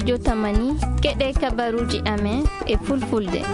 studio Tamani keɗe kabaruji amen e fulfulde.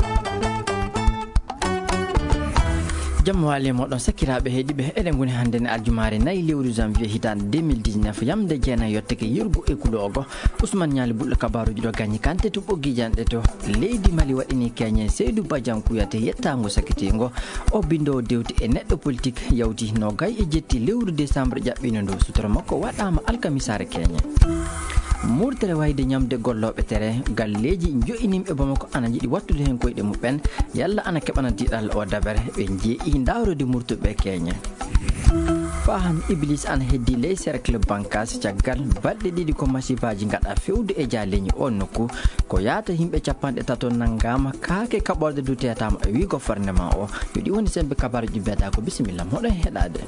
Jammo wali modon sakiraabe hedibe eden goni hande ne aljumare nay lewru janvier hitande 2019 yamde jeena yotteke yurgu e kulogo Ousmane Nyali bulla kabaruji do gagni kante to boggi jande to leydi Mali wadini Kenya Seydou Badian kuyate yettango sakitingo o bindo dewti e neddo politique yawti no gay e jetti lewru décembre jabbino do sutora makko wadama alkamisare Kenya murtere wayde nyamde gollobe tere galleji jo'inim e bamako ana jidi wattude hen koyde muben yalla ana kebana didal o dabere be jee'i ndawrode murtube Kenya fahan iblis an heddi ley cercle bankas caggal balde didi ko masibaji ngada fewde e jaleñi on nokku ko yaata himbe capande tato nangama kaake kaborde dutetama wi go farnema o yodi woni sembe kabaruji beda ko bismillah modo hedade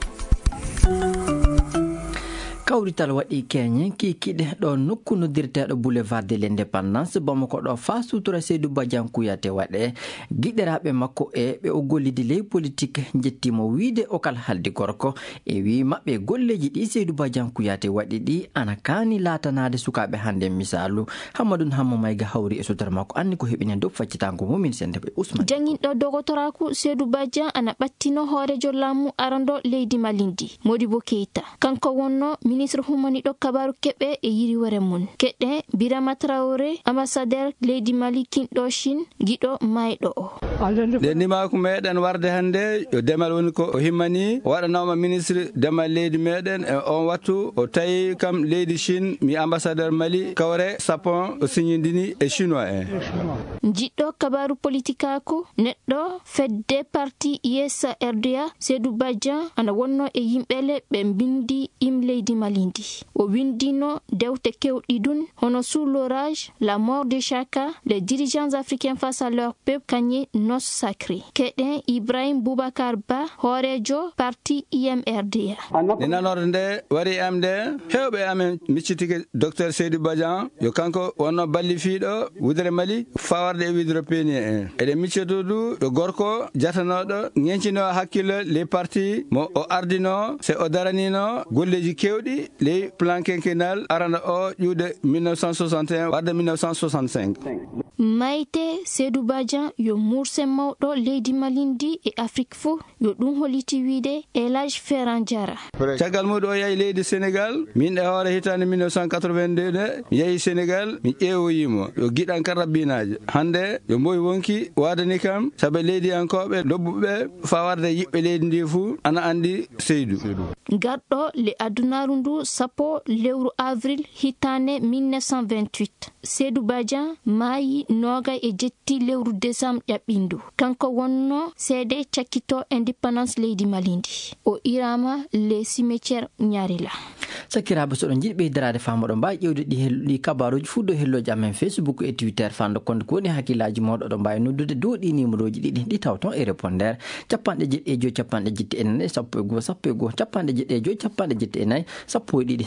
kawrital wadi Kenya kikide do nokku no dirtedo boulevard de l'indépendance Bamako do fa sutura Seydou Badian kuyate wade giderabe makko e be o gollidi ley politique jettimo wiide o kal haldi gorko e wi mabbe golleji di Seydou Badian kuyate wadi di ana kani latanade sukabe hande misalu Hamadou Hamma mayga hawri e sutar makko anni ko hebine do faccitango mumin sende be Ousmane jangin do dogotoraku Seydou Badian ana battino hoore jollamu arando leydi Malindi Modibo Keita kanko wonno ministre humani do kabaru kebe e yiri wore mun kedde Birama Traoré ambassadeur leydi Mali kindo Shin gido maydo o den ma ko meden warde hande yo demal woni ko o himmani wadanoma ministre demal leydi meden e on wattu o tayi kam leydi Shin mi ambassadeur Mali kawre sapon o signindini e chinois en jiddo kabaru politika ko neddo fedde parti ISA RDA Seydou Badian ana wonno e yimbele be bindi im leydi Malindi o windino dewte kewdidun hono sous l'orage la mort de Chaka les dirigeants africains face à leur peuple kanye nos sacré keden Ibrahim Boubacar Ba horejo parti IMRDA nenanorde wari amde hewbe amen miccitike docteur Seydou Badian yo kanko wonno balli fiido wudere Mali fawarde e widro peni en ede miccetudu do gorko jatanodo ngencino hakkilo les partis mo o ardino se o daranino golleji kewdi les plan quinquennal arana o jude 1961 warde 1965 Maite Seydou Badian yo murse mawdo leydi Malindi e Afrique fu yo dum holiti wiide Elage Ferran Diara tagal mudo yayi leydi Sénégal min e hoore hitande 1982 de yayi Sénégal mi ƴeewoyimo yo gidan karabinaje hande yo moy wonki wadani kam sabe leydi ankobe lobbube fa warde yibbe leydi ndi fu ana andi Seydou gaddo le adunaru ndu sapo lewru avril hitane 1928 Seydou Badian mayi noga e jetti lewru décembre jabbindu kanko wonno cede chakito indépendance leydi Malindi o irama le cimetière Nyarila sakirabe so don jidbe darade famodo mbay ƴewde di kabaruji fuddo helloji amen Facebook e Twitter fando konde ko ni hakilaji modo do mbay noddude do di numéroji di tawton e répondeur capande jedde jo capande jitte en sappo go capande jedde jo capande jitte en sappo didi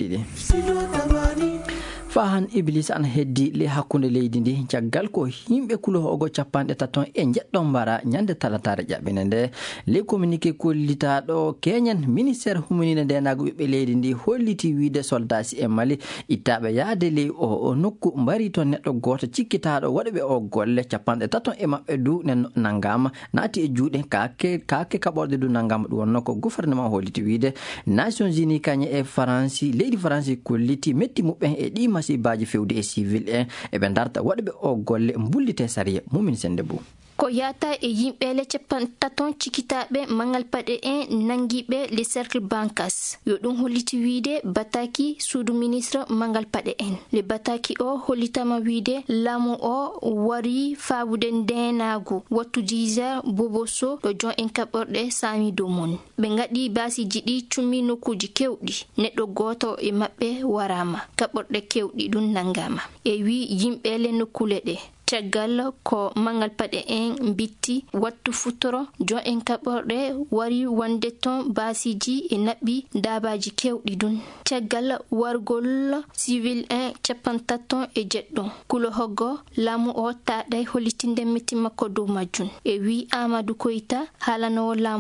fahan iblis an heddi le hakkunde leydi ndi jaggal ko himbe kulo ogo capande taton e jeddon mbara nyande talatare jabbinende le communiqué kollita do Kenyan ministère humanine denago be leydi ndi holliti wiide soldats e Mali itabe yaade le o nokku mbari ton neddo goto cikkitaado wadbe o golle capande taton e mabbe du nangama naati e juude kaake kaborde du nangama du wonno ko gouvernement holliti wiide Nations Unies kanye e France leydi France kolliti metti mubben e di masibaji fewde e civil e be darta wadbe o golle mbullite sariya mumin sendebu ko yata e yimbele taton cikitabe mangal pade nangibe le cercle bankas yo dum holiti wiide bataki sudu ministre mangal pade le bataki o holitama wiide lamu o wari fabude denago wattu 10h boboso do jon en kaborde sami do mon be ngadi basi jidi cummi nokuji kewdi neddo goto e mabbe warama kaborde kewdi dun nangama e wi yimbele nokulede caggal ko mangal pade bitti wattu futoro jo en kaborde wari wande ton basiji e nabbi dabaji kewdi dun caggal wargol civil capantaton e jeddo kulo hoggo lamu o taday holitinde metti makko do majjun e wi Amadou Koita halano lamu o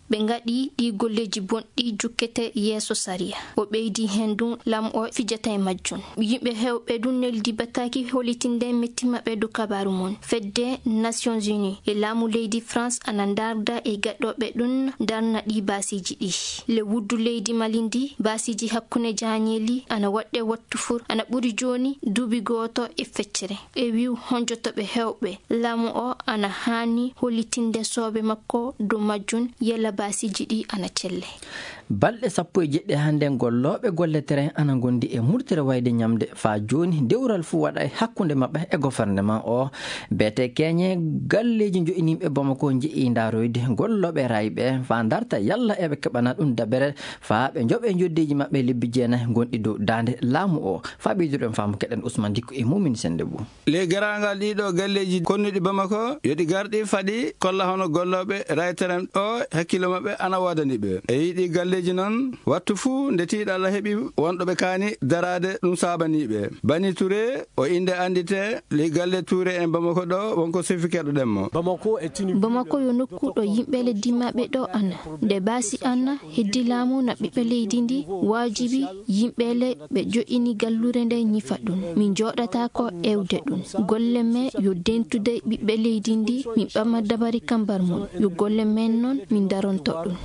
ɓe ngaɗi ɗi golleji bonɗi jukkete yeeso sariya o ɓeydi hen ɗum lamu o fijata e majjum. Yimɓe hewɓe ɗum neldi bataki holitinde metti maɓɓe dow kabaru mon. Fedde Nations Unies e laamu leydi France ana darda e gaɗɗoɓe ɗum darna ɗi basiji ɗi. Le wuddu leydi malindi basiji hakkunde jañeli ana waɗɗe wattu fur ana ɓuri joni duuɓi goto e feccere e wiw honjotoɓe hewɓe laamu o ana hani holitinde soɓe makko dow majjum yella basiji ɗi ana celle. balɗe 17 hande golloɓe golle terrain ana gondi e murtere wayde ñamde fa joni dewral fu waɗa e hakkunde mabɓe e gouvernement o bete keñe galleji jo'inimɓe Bamako jeeyi daroyde golloɓe rayɓe fa darta yalla eɓe keɓana ɗum dabere fa ɓe joɓe joddeji mabɓe lebbi jeenayi gonɗi dow dande laamu o fa ɓeyduɗen famu keɗen Ousmane Dicko e Mumine Sendebou. le garangal ɗiɗo galleji konnuɗi Bamako yoɗi garɗi faɗi kolla hono golloɓe ray terrain o hakkille mabɓe ana wadaniɓe e yiɗi galleji noon wattu fuu nde tiiɗo Allah heeɓi wonɗoɓe kaani darade ɗum sabaniɓe. Bani Touré o inde andite li galle Touré en Bamako ɗo wonko sefikeɗo ɗemmo. Bamako yo nokkuɗo yimɓe leddi maɓɓe ɗo ana nde basi anna heddi laamu na ɓiɓɓe leydi ndi wajibi yimɓele ɓe jo'ini gallure nde ñifa ɗum min joɗata ko ewde ɗum golle me yo dentude ɓiɓɓe leydi ndi min ɓama dabari kambar mum yo golle men noon min daronto ɗum.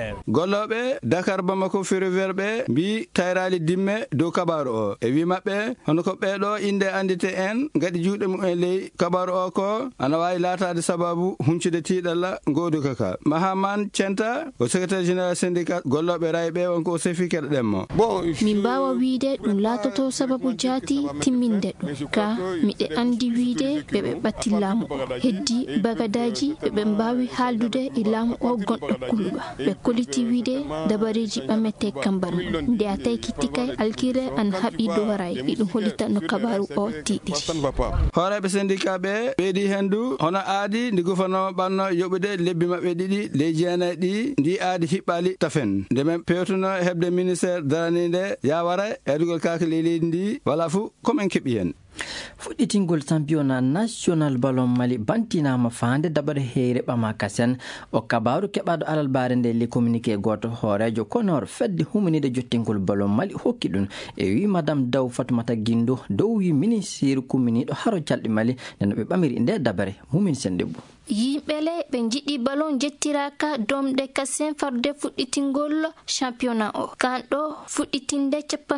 golloɓe Dakar Bamako ferroviaire ɓe mbi tayrali dimme dow kabaru o e wi maɓɓe hono ko ɓeɗo inde andite en gaɗi juuɗe mumen ley kabaru o ko ana wawi latade sababu huncude tiiɗalla ngodu kaka. Mahaman Centa o secrétaire général syndicat golloɓe rayɓe wonko o sefi keɗo ɗemmo. min mbawa wiide ɗum latoto sababu jaati timminde ɗum ka miɗe andi wiide ɓeɓe ɓatti laamu o heddi bagadaji ɓeɓe mbawi haldude e laamu o gonɗo kuluɓa ɓe koliti wiide dabareji ɓamete kambar mum nde a tawi kittikay alkire an haɓi dowaray iɗum holita no kabaru o tiiɗi. horeɓe syndicat ɓe ɓeydi hendu hono aadi ndi gouvernement ɓanno yoɓude lebbi maɓɓe ɗiɗi ley jeenayi ɗi ndi aadi hiɓɓali tafen ndemen pewtuno heɓde ministére daranide yawara eɗugol kakale leydi ndi wala fuu komin keeɓi hen. fuɗɗitingol championnat national ballon Mali bantinama fande dabare heyre ɓama kasen o kabaru keɓaɗo alalbare nde le communiqué goto hoorejo Konor fedde humanide jottingol ballon Mali hokki ɗum e wi madame Daw Fatoumata Guindo dow wi ministére communiɗo haro calɗi Mali neno ɓe ɓamiri nde dabare Mumine Sendebou. yimɓele ɓe jiɗi ballon jettiraka domɗe kasen farde fuɗɗitingol championnat o kanɗo fuɗɗitinde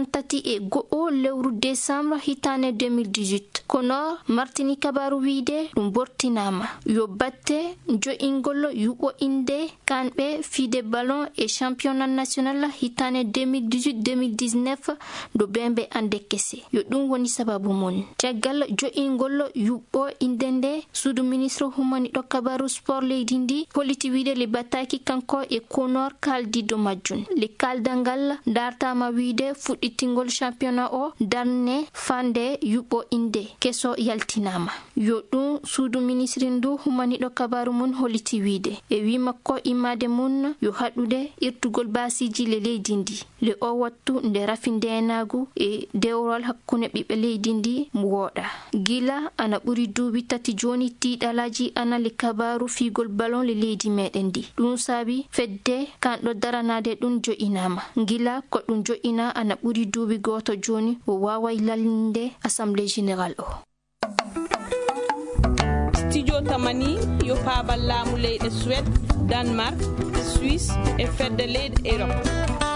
31 lewru décembre hitane 2018 kono martini kabaru wiide ɗum bortinama yo batte jo'ingol yuɓo inde kanɓe fiide ballon e championnat national hitane 2018-2019 do bembe ande kese yo ɗum woni sababu mon caggal jo'ingol yuɓo inde nde suudu ministre humani ɗo kabaru sport leydi ndi holiti wiide le bataki kanko e Konor kaldi do majjun le kaldangal dartama wiide fuɗɗitingol championnat o darne fande yuɓo inde keso yaltinama yo ɗum suudu ministre ndu humani ɗo kabaru mun holiti wiide e wi makko imade mun yo haɗude irtugol basiji le leydi ndi le o wattu nde rafi ndenagu e dewrol hakkunde ɓiɓɓe leydi ndi wooɗa gila ana ɓuri duuɓi 3 joni tiiɗalaji ana le kabaru figol ballon le leydi meɗen ndi ɗum saabi fedde kanɗo daranade ɗum jo'inama gila ko ɗum jo'ina ana ɓuri duuɓi goto joni o waway lalninde assemblée générale o. Studio Tamani yo paabal laamu leyɗe Suède, Danemark, Suisse e fedde leyɗe Europe.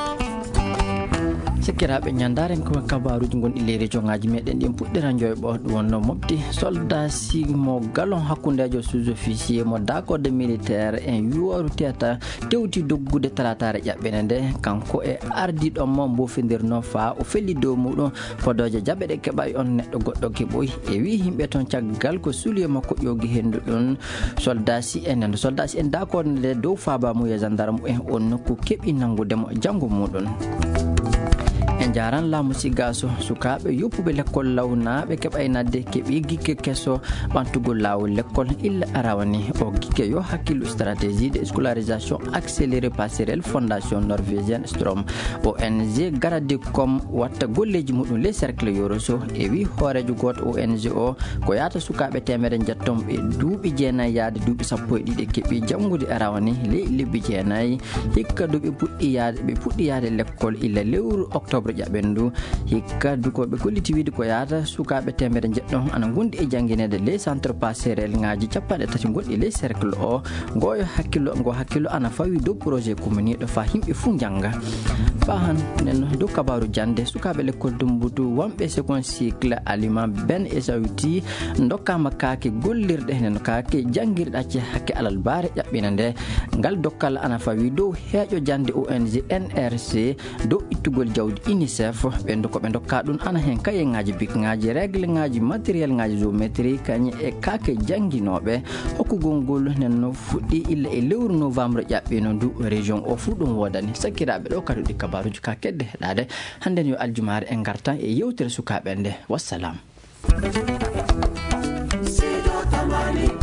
Sekiraɓe ñandaren ko kabaruji gonɗi ley région-ngaji meɗen ɗin puɗɗira joyɓo ɗum wonno mofti soldat simo galon hakkundejo sous-officier mo dakorde militaire en yuwaru teta tewti doggude talatare ƴaɓɓene nde kanko e ardiɗo mo mbofidirno fa o felli dow muɗum podoje jaɓɓe ɗe keɓay on neɗɗo goɗɗo keɓoy e wi yimɓe toon caggal ko suliye makko ƴogi hendu ɗum soldat si en soldat si en dakorde nde dow fabamuye gendarme en on nokku keɓi nangudemo janggo muɗum. en jaran la musigaso sukabe yopube lekkol lawna be kebaynade kebi gikke kesso bantugol lawol lekkol illa arawani o gikke yo hakkilu stratégie de scolarisation accélérée passerelle fondation norvégienne Strom ONG garade comme watta golleji mudum les cercle yoroso e wi horejo got ONG o ko yata sukabe temere jettom be duubi jeenay yaade duubi sappo e didi kebi jangude arawani le lebbi jeenay hikka duubi puddi yaade lekkol illa lewru octobre jabendu hikka duko be kolliti widi ko yata sukabe temere jeddom ana gondi e janginede les centre passerelle ngaaji cappade tati goddi les cercle o goyo hakkilo ana fawi do projet commune do fa himbe fu janga fahan nen do kabaru jande sukabe lekkol dumbutu wambe second cycle aliment ben e sawti ndokama kaake gollirde hen kaake jangirda ci hakke alal bare jabbinande ngal dokkal ana fawi do heejo jande ONG NRC do ittugol jawdi UNICEF be ndokka dun ana hen kaye ngaaji bik ngaaji règle ngaaji matériel ngaaji géométrie kany e kaake janginobe hokkugol gol nen no fuddi illa e lewru novembre jabbino du région o fu dum wodani sakiraabe do kadudi kabaruji ka kedde hedade handen yo aljumare en garta e yewtere sukabe nde wassalam.